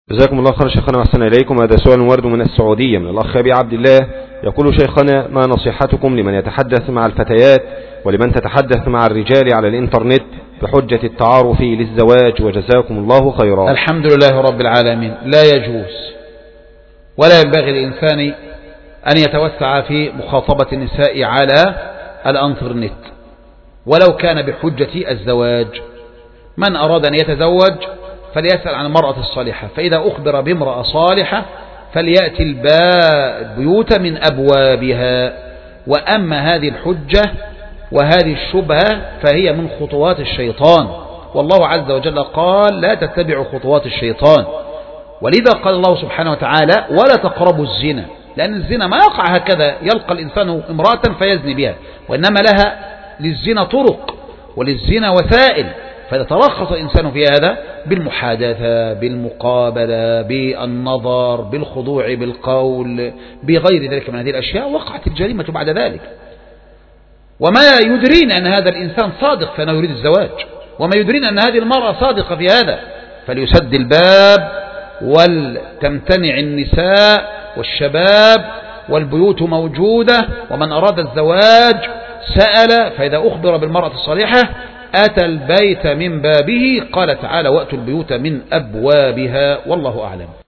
جزاكم الله خير شيخنا وأحسن إليكم. هذا سؤال ورد من السعودية من الأخ أبي عبد الله، يقول: شيخنا، ما نصيحتكم لمن يتحدث مع الفتيات ولمن تتحدث مع الرجال على الإنترنت بحجة التعارف للزواج، وجزاكم الله خيرا. الحمد لله رب العالمين. لا يجوز ولا ينبغي للإنسان أن يتوسع في مخاطبة النساء على الإنترنت ولو كان بحجة الزواج. من أراد أن يتزوج فليسأل عن المرأة الصالحة، فإذا أخبر بامرأة صالحة فليأتي البيوت من أبوابها. وأما هذه الحجة وهذه الشبهة فهي من خطوات الشيطان، والله عز وجل قال: لا تتبعوا خطوات الشيطان. ولذا قال الله سبحانه وتعالى: ولا تقربوا الزنا، لأن الزنا ما يقع هكذا يلقى الإنسان امرأة فيزني بها، وإنما لها للزنا طرق وللزنا وسائل. فإذا ترخص الإنسان في هذا بالمحادثة، بالمقابلة، بالنظر، بالخضوع بالقول، بغير ذلك من هذه الأشياء، وقعت الجريمة بعد ذلك. وما يدرين أن هذا الإنسان صادق فأنه يريد الزواج، وما يدرين أن هذه المرأة صادقة في هذا، فليسد الباب ولتمتنع النساء والشباب، والبيوت موجودة. ومن أراد الزواج سأل، فإذا أخبر بالمرأة الصالحة أتى البيت من بابه. قال تعالى: وأتوا البيوت من أبوابها. والله أعلم.